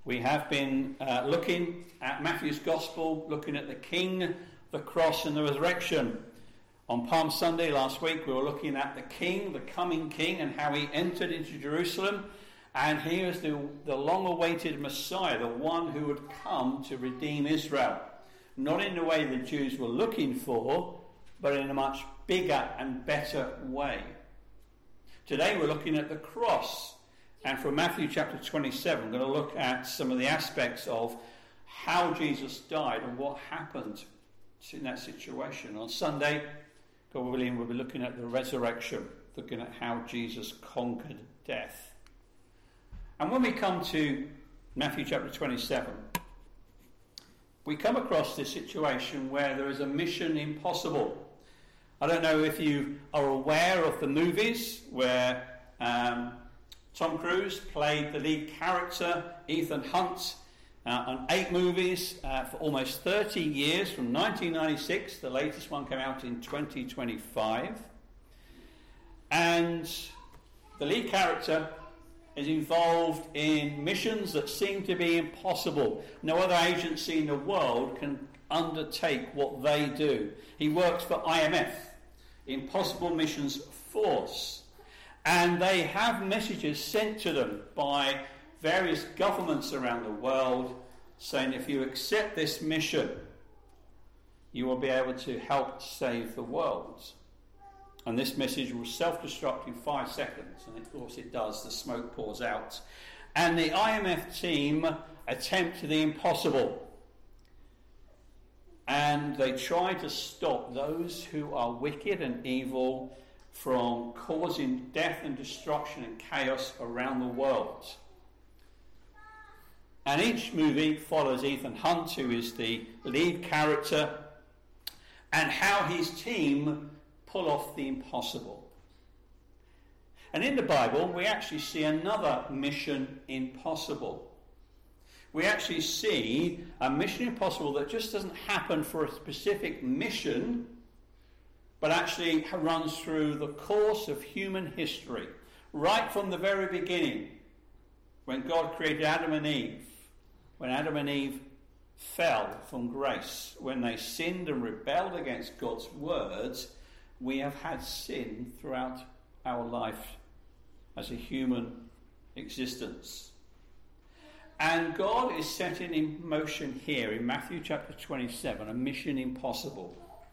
We have been looking at Matthew's Gospel, looking at the King, the cross and the resurrection. On Palm Sunday last week we were looking at the King, the coming King, and how he entered into Jerusalem. And here is the long-awaited Messiah, the one who would come to redeem Israel. Not in the way the Jews were looking for, but in a much bigger and better way. Today we're looking at the cross. And from Matthew chapter 27, we're going to look at some of the aspects of how Jesus died and what happened in that situation. On Sunday, God willing, we'll be looking at the resurrection, looking at how Jesus conquered death. And when we come to Matthew chapter 27, we come across this situation where there is a mission impossible. I don't know if you are aware of the movies where Tom Cruise played the lead character, Ethan Hunt, on 8 movies for almost 30 years, from 1996. The latest one came out in 2025. And the lead character is involved in missions that seem to be impossible. No other agency in the world can undertake what they do. He works for IMF, Impossible Missions Force. And they have messages sent to them by various governments around the world saying if you accept this mission, you will be able to help save the world. And this message will self-destruct in 5 seconds. And of course it does. The smoke pours out. And the IMF team attempt the impossible. And they try to stop those who are wicked and evil from causing death and destruction and chaos around the world. And each movie follows Ethan Hunt, who is the lead character, and how his team pull off the impossible. And in the Bible, we actually see another mission impossible. We actually see a mission impossible that just doesn't happen for a specific mission, but actually runs through the course of human history, right from the very beginning, when God created Adam and Eve, when Adam and Eve fell from grace, when they sinned and rebelled against God's words. We have had sin throughout our life as a human existence. And God is setting in motion here in Matthew chapter 27 a mission impossible.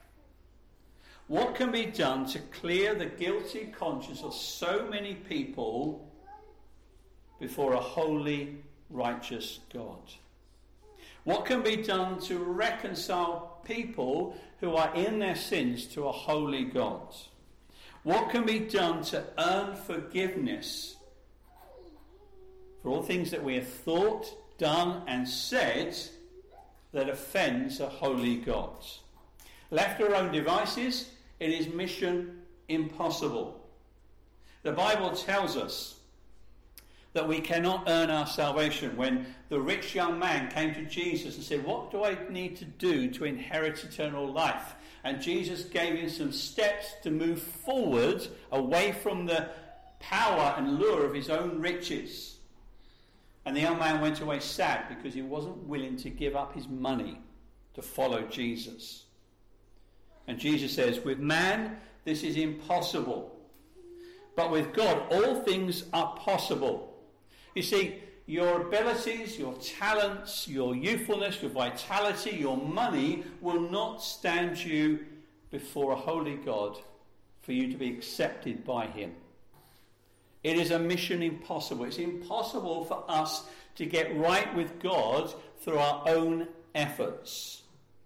What can be done to clear the guilty conscience of so many people before a holy, righteous God? What can be done to reconcile people who are in their sins to a holy God? What can be done to earn forgiveness for all things that we have thought, done and said that offends a holy God? Left to our own devices, it is mission impossible. The Bible tells us that we cannot earn our salvation. When the rich young man came to Jesus and said, "What do I need to do to inherit eternal life?" And Jesus gave him some steps to move forward away from the power and lure of his own riches. And the young man went away sad because he wasn't willing to give up his money to follow Jesus. And Jesus says, with man, this is impossible. But with God, all things are possible. You see, your abilities, your talents, your youthfulness, your vitality, your money will not stand you before a holy God for you to be accepted by him. It is a mission impossible. It's impossible for us to get right with God through our own efforts.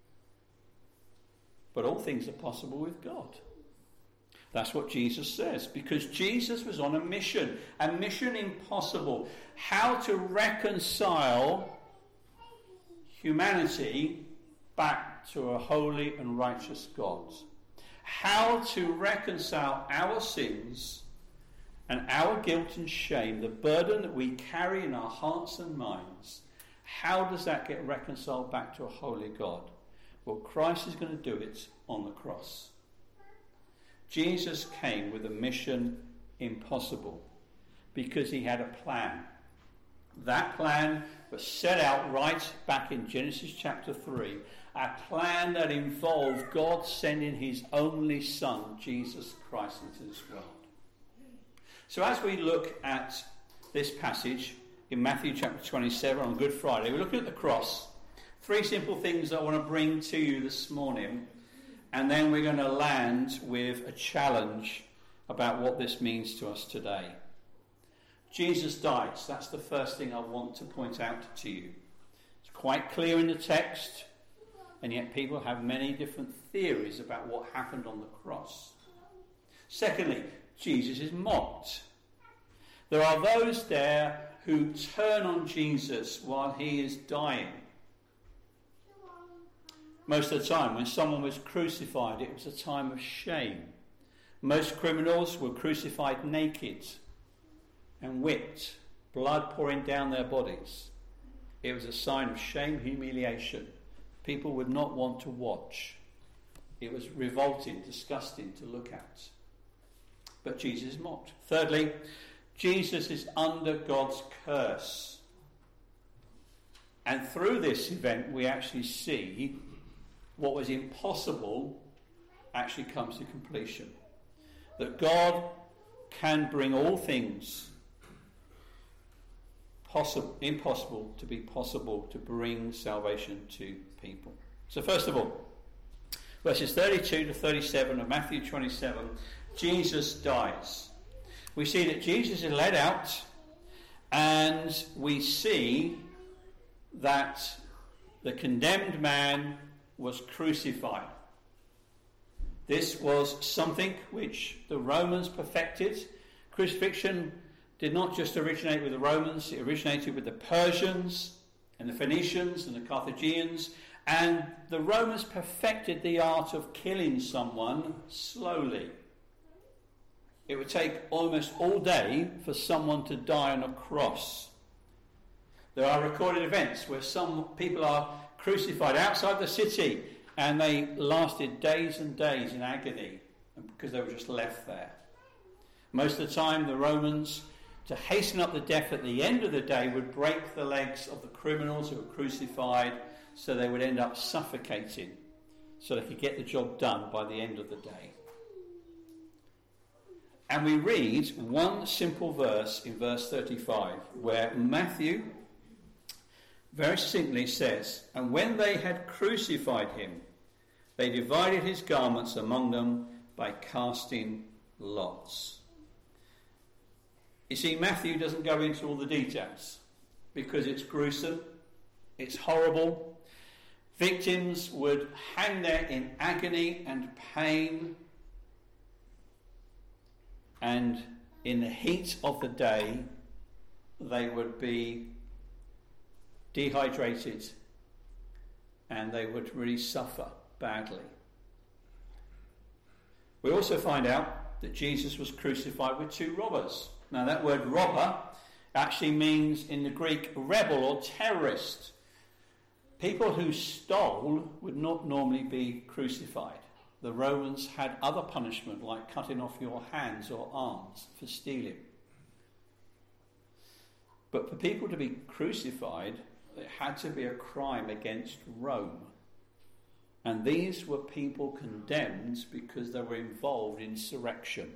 But all things are possible with God. That's what Jesus says, because Jesus was on a mission impossible. How to reconcile humanity back to a holy and righteous God. How to reconcile our sins and our guilt and shame, the burden that we carry in our hearts and minds. How does that get reconciled back to a holy God? Well, Christ is going to do it on the cross. Jesus came with a mission impossible because he had a plan. That plan was set out right back in Genesis chapter 3, a plan that involved God sending his only Son, Jesus Christ, into this world. So as we look at this passage in Matthew chapter 27 on Good Friday, we're looking at the cross. 3 simple things I want to bring to you this morning, and then we're going to land with a challenge about what this means to us today. Jesus dies. That's the first thing I want to point out to you. It's quite clear in the text, and yet people have many different theories about what happened on the cross. Secondly, Jesus is mocked. There are those there who turn on Jesus while he is dying. Most of the time, when someone was crucified, it was a time of shame. Most criminals were crucified naked and whipped, blood pouring down their bodies. It was a sign of shame, humiliation. People would not want to watch. It was revolting, disgusting to look at. But Jesus is mocked. Thirdly, Jesus is under God's curse. And through this event, we actually see what was impossible actually comes to completion. That God can bring all things impossible to be possible, to bring salvation to people. So first of all, verses 32 to 37 of Matthew 27, Jesus dies. We see that Jesus is led out, and we see that the condemned man was crucified. This was something which the Romans perfected. Crucifixion did not just originate with the Romans, it originated with the Persians and the Phoenicians and the Carthaginians, and the Romans perfected the art of killing someone slowly. It would take almost all day for someone to die on a cross. There are recorded events where some people are crucified outside the city, and they lasted days and days in agony because they were just left there. Most of the time, the Romans, to hasten up the death at the end of the day, would break the legs of the criminals who were crucified, so they would end up suffocating, so they could get the job done by the end of the day. And we read one simple verse in verse 35, where Matthew very succinctly says, "And when they had crucified him, they divided his garments among them by casting lots." You see, Matthew doesn't go into all the details because it's gruesome, it's horrible. Victims would hang there in agony and pain, and in the heat of the day, they would be dehydrated and they would really suffer badly. We also find out that Jesus was crucified with 2 robbers. Now that word robber actually means in the Greek rebel or terrorist. People who stole would not normally be crucified. The Romans had other punishment like cutting off your hands or arms for stealing. But for people to be crucified, it had to be a crime against Rome. And these were people condemned because they were involved in insurrection.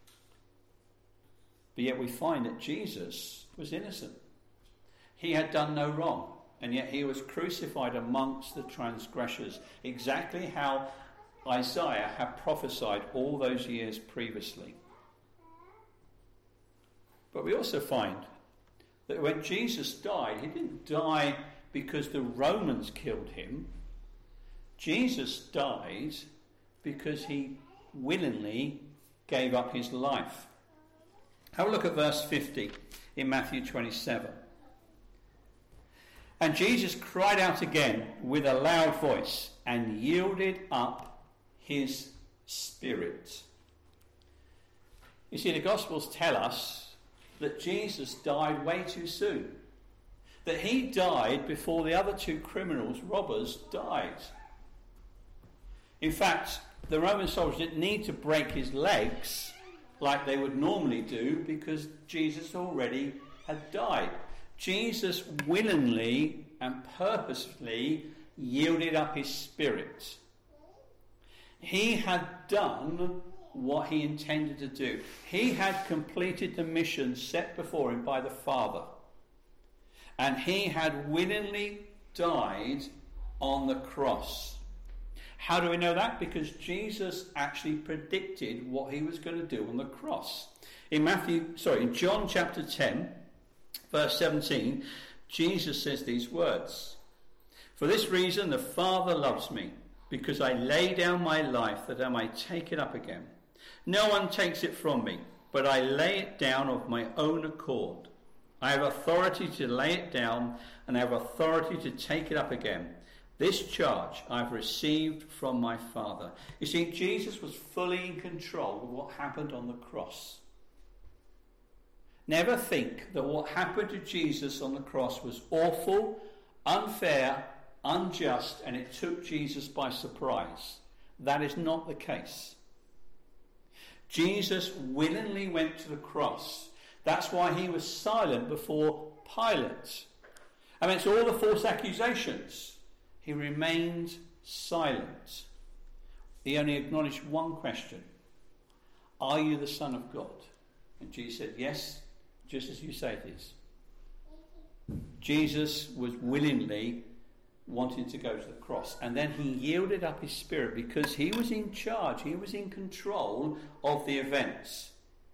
But yet we find that Jesus was innocent. He had done no wrong, and yet he was crucified amongst the transgressors, exactly how Isaiah had prophesied all those years previously. But we also find that when Jesus died, he didn't die because the Romans killed him. Jesus died because he willingly gave up his life. Have a look at verse 50 in Matthew 27. "And Jesus cried out again with a loud voice and yielded up his spirit." You see, the Gospels tell us that Jesus died way too soon. That he died before the other 2 criminals, robbers, died. In fact, the Roman soldiers didn't need to break his legs like they would normally do because Jesus already had died. Jesus willingly and purposefully yielded up his spirit. He had done what he intended to do. He had completed the mission set before him by the Father. And he had willingly died on the cross. How do we know that? Because Jesus actually predicted what he was going to do on the cross. In John chapter 10, verse 17, Jesus says these words: "For this reason the Father loves me, because I lay down my life that I may take it up again. No one takes it from me, but I lay it down of my own accord. I have authority to lay it down, and I have authority to take it up again. This charge I've received from my Father." You see, Jesus was fully in control of what happened on the cross. Never think that what happened to Jesus on the cross was awful, unfair, unjust, and it took Jesus by surprise. That is not the case. Jesus willingly went to the cross. That's why he was silent before Pilate. Amidst all the false accusations, he remained silent. He only acknowledged one question: "Are you the Son of God?" And Jesus said, "Yes, just as you say it is." Jesus was willingly wanting to go to the cross, and then he yielded up his spirit because he was in charge, he was in control of the events.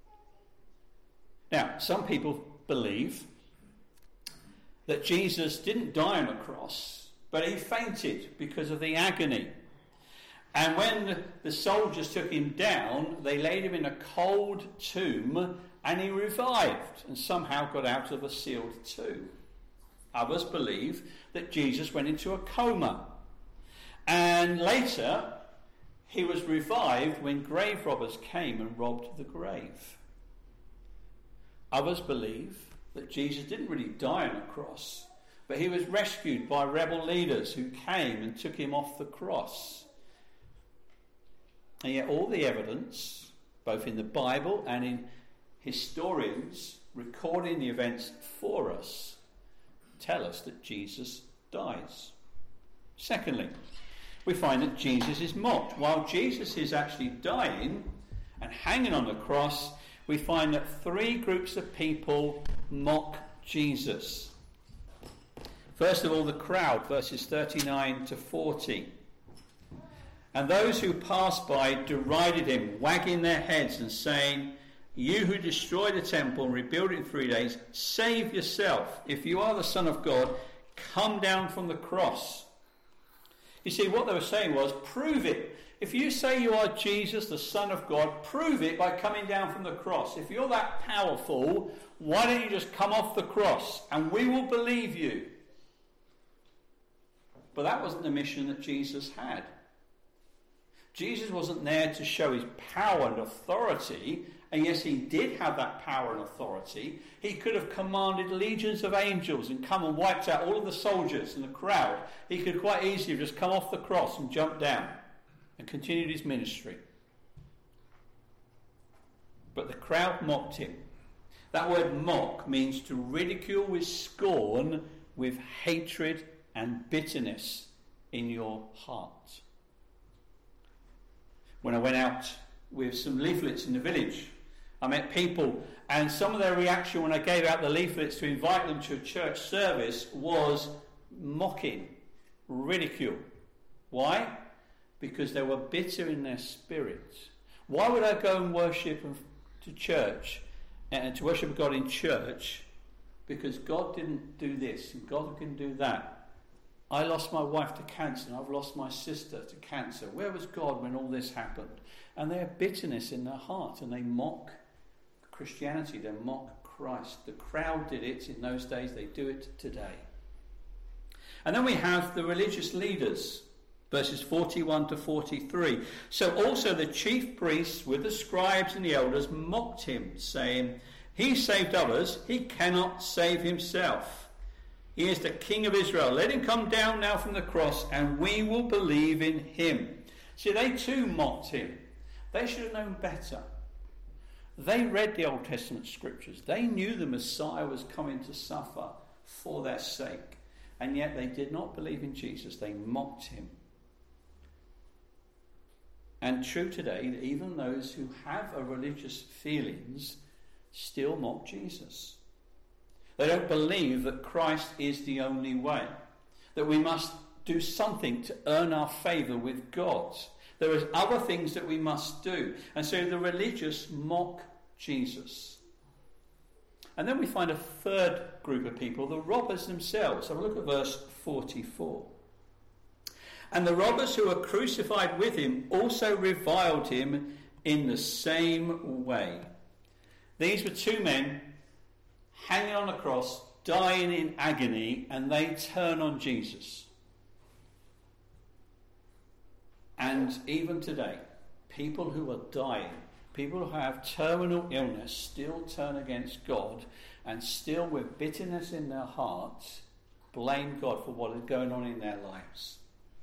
Now, some people believe that Jesus didn't die on a cross, but he fainted because of the agony. And when the soldiers took him down, they laid him in a cold tomb, and he revived and somehow got out of a sealed tomb. Others believe that Jesus went into a coma, and later he was revived when grave robbers came and robbed the grave. Others believe that Jesus didn't really die on a cross, but he was rescued by rebel leaders who came and took him off the cross. And yet all the evidence, both in the Bible and in historians recording the events for us, tell us that Jesus dies. Secondly, we find that Jesus is mocked. While Jesus is actually dying and hanging on the cross, we find that three groups of people mock Jesus. First of all, the crowd, verses 39 to 40. "And those who passed by derided him, wagging their heads and saying, 'You who destroy the temple and rebuild it in 3 days, save yourself. If you are the Son of God, come down from the cross.'" You see, what they were saying was, prove it. If you say you are Jesus, the Son of God, prove it by coming down from the cross. If you're that powerful, why don't you just come off the cross and we will believe you? But that wasn't the mission that Jesus had. Jesus wasn't there to show his power and authority. And yes, he did have that power and authority. He could have commanded legions of angels and come and wiped out all of the soldiers and the crowd. He could quite easily have just come off the cross and jumped down and continued his ministry. But the crowd mocked him. That word mock means to ridicule with scorn, with hatred and bitterness in your heart. When I went out with some leaflets in the village, I met people, and some of their reaction when I gave out the leaflets to invite them to a church service was mocking, ridicule. Why? Because they were bitter in their spirit. Why would I go and worship to church and to worship God in church because God didn't do this and God can do that? I lost my wife to cancer and I've lost my sister to cancer. Where was God when all this happened? And they have bitterness in their heart and they mock Christianity, they mock Christ. The crowd did it in those days, they do it today. And then we have the religious leaders, verses 41 to 43. "So also the chief priests with the scribes and the elders mocked him, saying, 'He saved others, he cannot save himself. He is the King of Israel. Let him come down now from the cross, and we will believe in him.'" See, they too mocked him. They should have known better. They read the Old Testament scriptures. They knew the Messiah was coming to suffer for their sake. And yet they did not believe in Jesus. They mocked him. And true today, that even those who have a religious feelings still mock Jesus. They don't believe that Christ is the only way, that we must do something to earn our favour with God. There are other things that we must do. And so the religious mock Jesus. And then we find a third group of people, the robbers themselves. Have a look at verse 44. And the robbers who were crucified with him also reviled him in the same way. These were two men hanging on a cross, dying in agony, and they turn on Jesus. And even today, people who are dying, people who have terminal illness, still turn against God and still, with bitterness in their hearts, blame God for what is going on in their lives.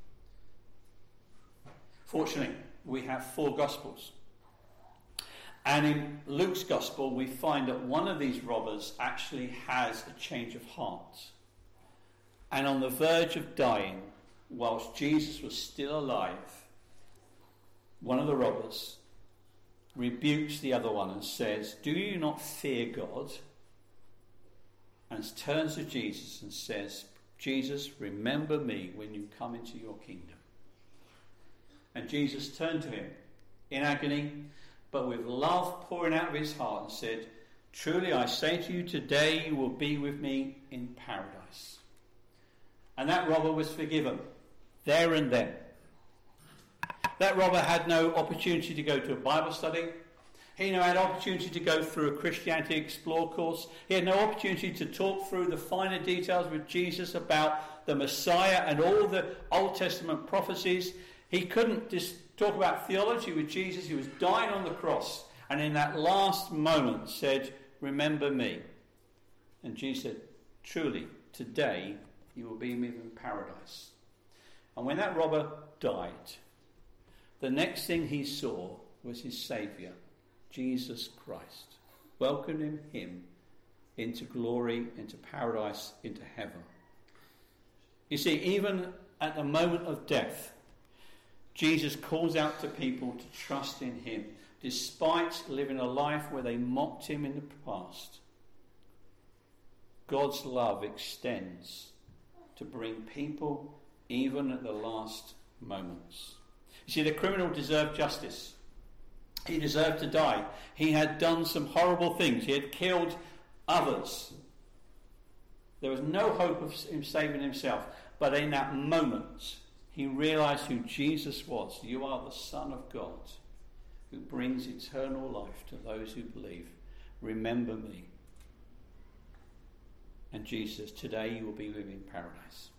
Fortunately, we have 4 Gospels. And in Luke's Gospel, we find that one of these robbers actually has a change of heart. And on the verge of dying, whilst Jesus was still alive, one of the robbers rebukes the other one and says, "Do you not fear God?" And turns to Jesus and says, "Jesus, remember me when you come into your kingdom." And Jesus turned to him in agony, but with love pouring out of his heart, and said, "Truly I say to you, today you will be with me in paradise." And that robber was forgiven there and then. That robber had no opportunity to go to a Bible study. He had no opportunity to go through a Christianity Explore course. He had no opportunity to talk through the finer details with Jesus about the Messiah and all the Old Testament prophecies. He couldn't just talk about theology with Jesus. He was dying on the cross, and in that last moment said, "Remember me." And Jesus said, "Truly, today you will be with me in paradise." And when that robber died, the next thing he saw was his Saviour, Jesus Christ, welcoming him into glory, into paradise, into heaven. You see, even at the moment of death, Jesus calls out to people to trust in him, despite living a life where they mocked him in the past. God's love extends to bring people even at the last moments. You see, the criminal deserved justice. He deserved to die. He had done some horrible things. He had killed others. There was no hope of him saving himself. But in that moment, he realized who Jesus was. "You are the Son of God, who brings eternal life to those who believe. Remember me." And Jesus, "Today you will be with me in paradise."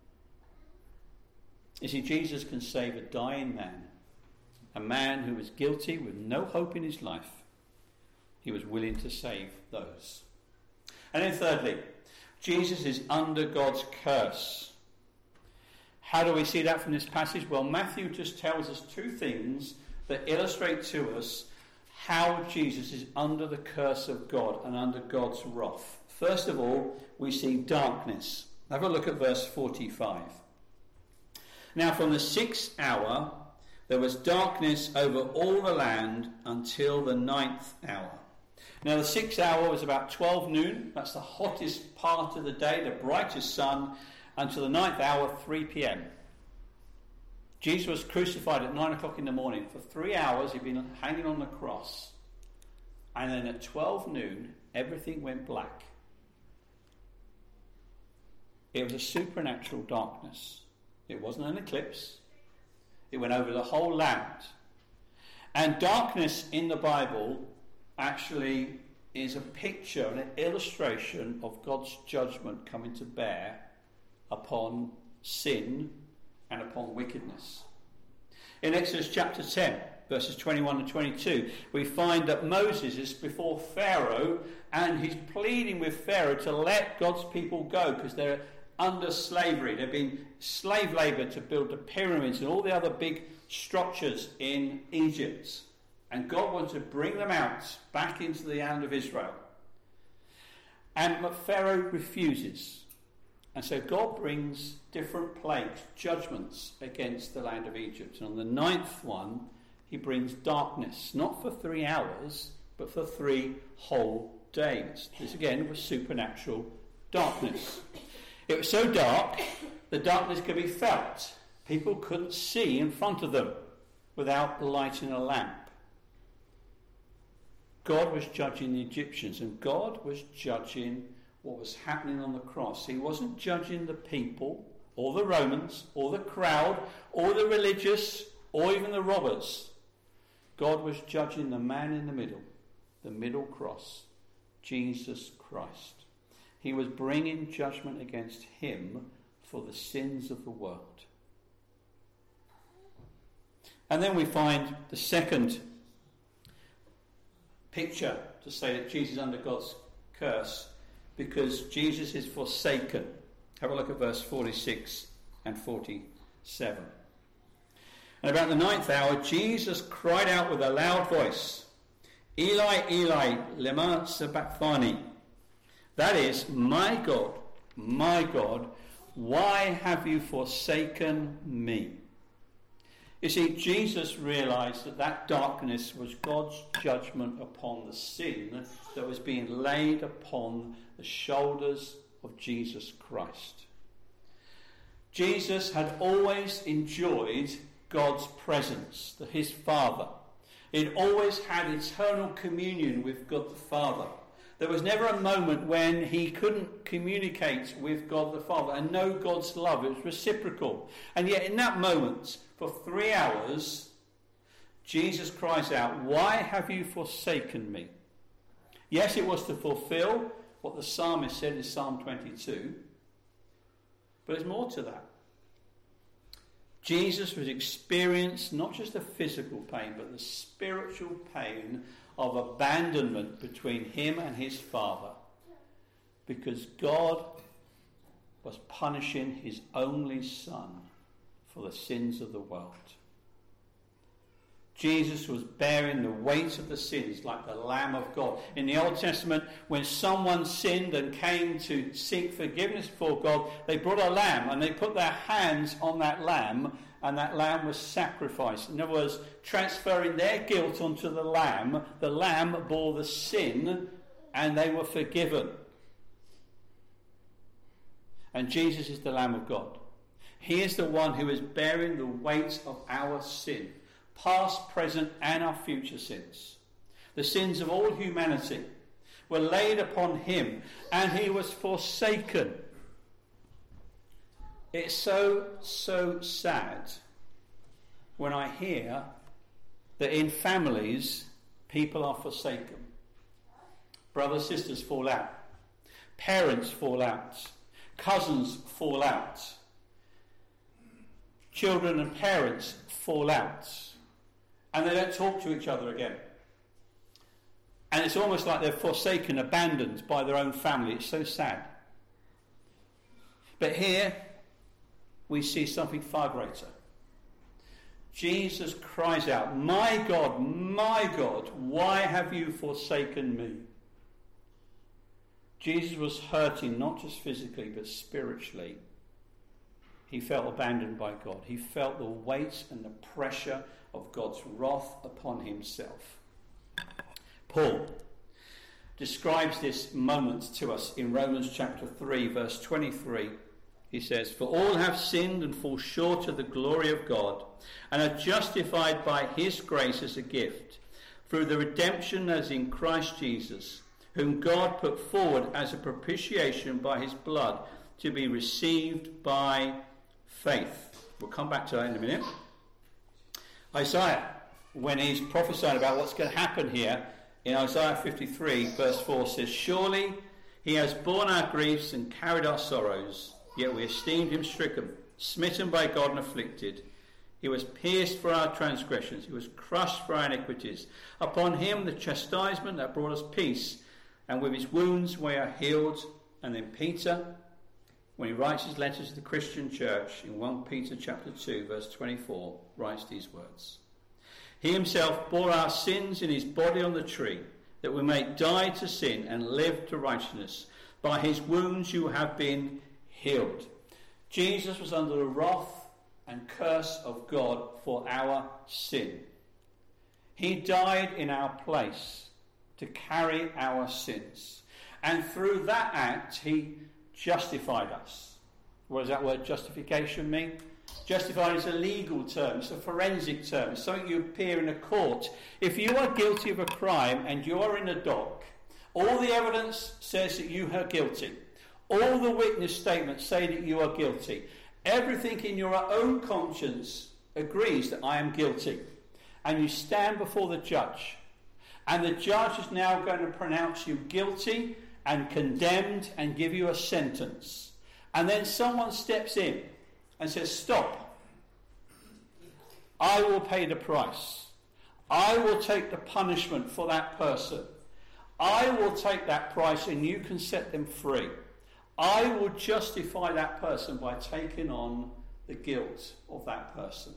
You see, Jesus can save a dying man, a man who was guilty with no hope in his life. He was willing to save those. And then thirdly, Jesus is under God's curse. How do we see that from this passage? Well, Matthew just tells us 2 things that illustrate to us how Jesus is under the curse of God and under God's wrath. First of all, we see darkness. Have a look at verse 45. "Now from the 6th hour there was darkness over all the land until the 9th hour." Now the 6th hour was about 12 noon. That's the hottest part of the day, the brightest sun, until the 9th hour, 3 p.m. Jesus was crucified at 9 o'clock in the morning. For 3 hours he'd been hanging on the cross. And then at 12 noon, everything went black. It was a supernatural darkness. It wasn't an eclipse. It went over the whole land. And darkness in the Bible actually is a picture, an illustration of God's judgment coming to bear upon sin and upon wickedness. In Exodus chapter 10, verses 21 and 22, we find that Moses is before Pharaoh and he's pleading with Pharaoh to let God's people go because they're under slavery. They've been slave labour to build the pyramids and all the other big structures in Egypt. And God wants to bring them out back into the land of Israel. And Pharaoh refuses. And so God brings different plagues, judgments against the land of Egypt. And on the 9th one, he brings darkness, not for 3 hours, but for 3 whole days. This again was supernatural darkness. It was so dark, the darkness could be felt. People couldn't see in front of them without lighting a lamp. God was judging the Egyptians, and God was judging what was happening on the cross. He wasn't judging the people, or the Romans, or the crowd, or the religious, or even the robbers. God was judging the man in the middle cross, Jesus Christ. He was bringing judgment against him for the sins of the world. And then we find the second picture to say that Jesus is under God's curse because Jesus is forsaken. Have a look at verse 46 and 47. And about the 9th hour, Jesus cried out with a loud voice, Eli, Eli, lema sabachthani. That is, my God, why have you forsaken me? You see, Jesus realized that darkness was God's judgment upon the sin that was being laid upon the shoulders of Jesus Christ. Jesus had always enjoyed God's presence, his Father. He'd always had eternal communion with God the Father. There was never a moment when he couldn't communicate with God the Father and know God's love. It was reciprocal. And yet in that moment, for 3 hours, Jesus cries out, why have you forsaken me? Yes, it was to fulfill what the psalmist said in Psalm 22, but there's more to that. Jesus was experiencing not just the physical pain, but the spiritual pain of abandonment between him and his Father, because God was punishing his only Son for the sins of the world. Jesus was bearing the weight of the sins like the Lamb of God. In the Old Testament, when someone sinned and came to seek forgiveness before God, they brought a lamb and they put their hands on that lamb, and that lamb was sacrificed. In other words, transferring their guilt onto the lamb. The lamb bore the sin and they were forgiven. And Jesus is the Lamb of God. He is the one who is bearing the weight of our sin, past, present, and our future sins. The sins of all humanity were laid upon him, and he was forsaken. It's so sad when I hear that in families people are forsaken. Brothers, sisters fall out. Parents fall out. Cousins fall out. Children and parents fall out. And they don't talk to each other again. And it's almost like they're forsaken, abandoned by their own family. It's so sad. But here we see something far greater. Jesus cries out, my God, why have you forsaken me? Jesus was hurting not just physically but spiritually. He felt abandoned by God. He felt the weight and the pressure of God's wrath upon himself. Paul describes this moment to us in Romans chapter 3, verse 23. He says, for all have sinned and fall short of the glory of God, and are justified by his grace as a gift, through the redemption that is in Christ Jesus, whom God put forward as a propitiation by his blood, to be received by faith. We'll come back to that in a minute. Isaiah, when he's prophesying about what's going to happen here, in Isaiah 53, verse 4 says, surely he has borne our griefs and carried our sorrows, yet we esteemed him stricken, smitten by God and afflicted. He was pierced for our transgressions, he was crushed for our iniquities. Upon him the chastisement that brought us peace, and with his wounds we are healed. And then Peter, when he writes his letters to the Christian church in 1 Peter chapter 2 verse 24, writes these words. He himself bore our sins in his body on the tree, that we may die to sin and live to righteousness. By his wounds you have been healed. Jesus was under the wrath and curse of God for our sin. He died in our place to carry our sins. And through that act, he justified us. What does that word justification mean? Justified is a legal term. It's a forensic term. It's something you appear in a court. If you are guilty of a crime and you are in a dock, all the evidence says that you are guilty. All the witness statements say that you are guilty. Everything in your own conscience agrees that I am guilty. And you stand before the judge. And the judge is now going to pronounce you guilty and condemned and give you a sentence. And then someone steps in and says, stop. I will pay the price. I will take the punishment for that person. I will take that price and you can set them free. I will justify that person by taking on the guilt of that person.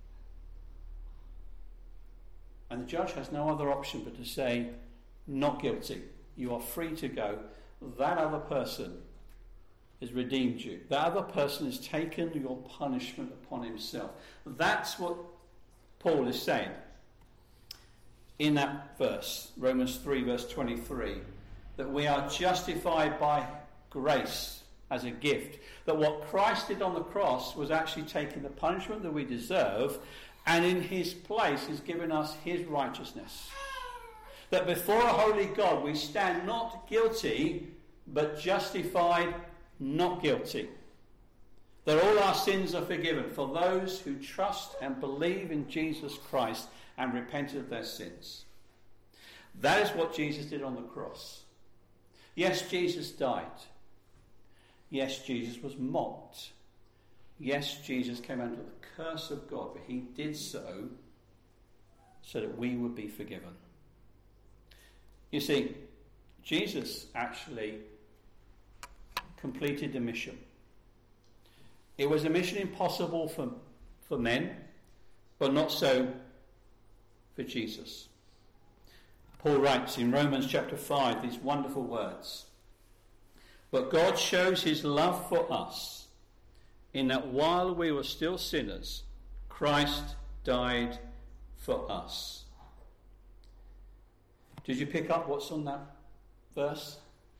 And the judge has no other option but to say, not guilty. You are free to go. That other person has redeemed you. That other person has taken your punishment upon himself. That's what Paul is saying in that verse, Romans 3 verse 23, that we are justified by grace as a gift. That what Christ did on the cross was actually taking the punishment that we deserve, and in his place has given us his righteousness. That before a holy God we stand not guilty, but justified, not guilty. That all our sins are forgiven for those who trust and believe in Jesus Christ and repent of their sins. That is what Jesus did on the cross. Yes, Jesus died. Yes, Jesus was mocked. Yes, Jesus came under the curse of God, but he did so that we would be forgiven. You see, Jesus actually completed the mission. It was a mission impossible for men, but not so for Jesus. Paul writes in Romans chapter 5 these wonderful words. But God shows his love for us in that while we were still sinners, Christ died for us. Did you pick up what's on that verse?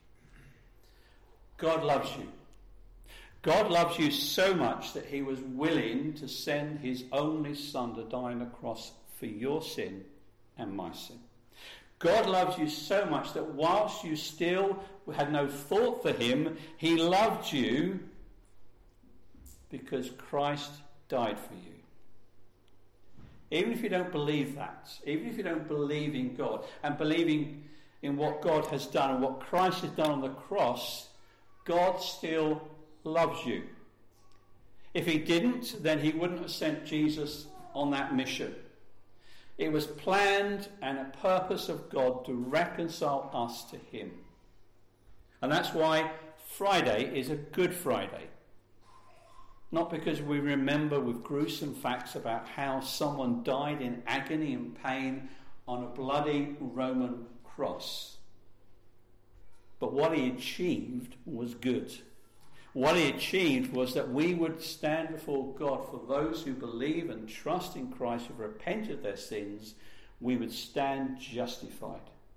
God loves you. God loves you so much that he was willing to send his only son to die on the cross for your sin and my sin. God loves you so much that whilst you still had no thought for him, he loved you because Christ died for you. Even if you don't believe that, even if you don't believe in God and believing in what God has done and what Christ has done on the cross, God still loves you. If he didn't, then he wouldn't have sent Jesus on that mission. It was planned and a purpose of God to reconcile us to him. And that's why Friday is a Good Friday. Not because we remember with gruesome facts about how someone died in agony and pain on a bloody Roman cross. But what he achieved was good. What he achieved was that we would stand before God for those who believe and trust in Christ, who repent of their sins, we would stand justified.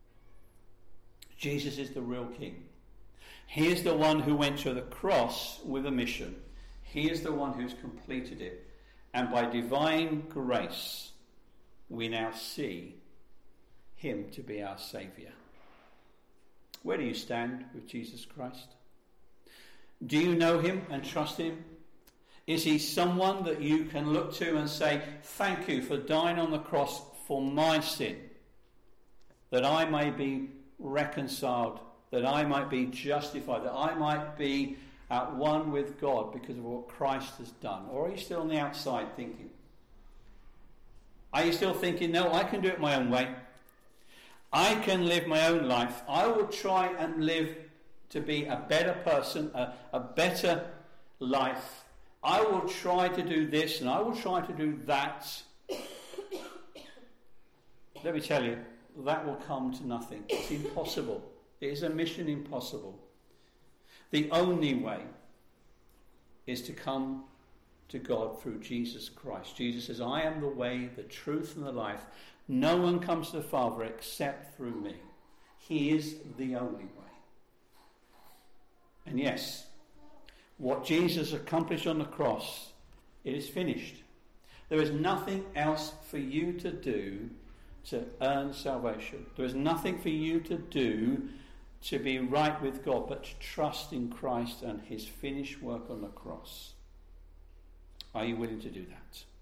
Jesus is the real king. He is the one who went to the cross with a mission. He is the one who's completed it. And by divine grace, we now see him to be our Saviour. Where do you stand with Jesus Christ? Do you know him and trust him? Is he someone that you can look to and say, thank you for dying on the cross for my sin, that I may be reconciled, that I might be justified, that I might be at one with God because of what Christ has done? Or are you still on the outside thinking? Are you still thinking, no, I can do it my own way. I can live my own life. I will try and live to be a better person, a better life. I will try to do this and I will try to do that. Let me tell you, that will come to nothing. It's impossible. It is a mission impossible. The only way is to come to God through Jesus Christ. Jesus says, I am the way, the truth, and the life. No one comes to the Father except through me. He is the only way. And yes, what Jesus accomplished on the cross, it is finished. There is nothing else for you to do to earn salvation. There is nothing for you to do to be right with God, but to trust in Christ and his finished work on the cross. Are you willing to do that?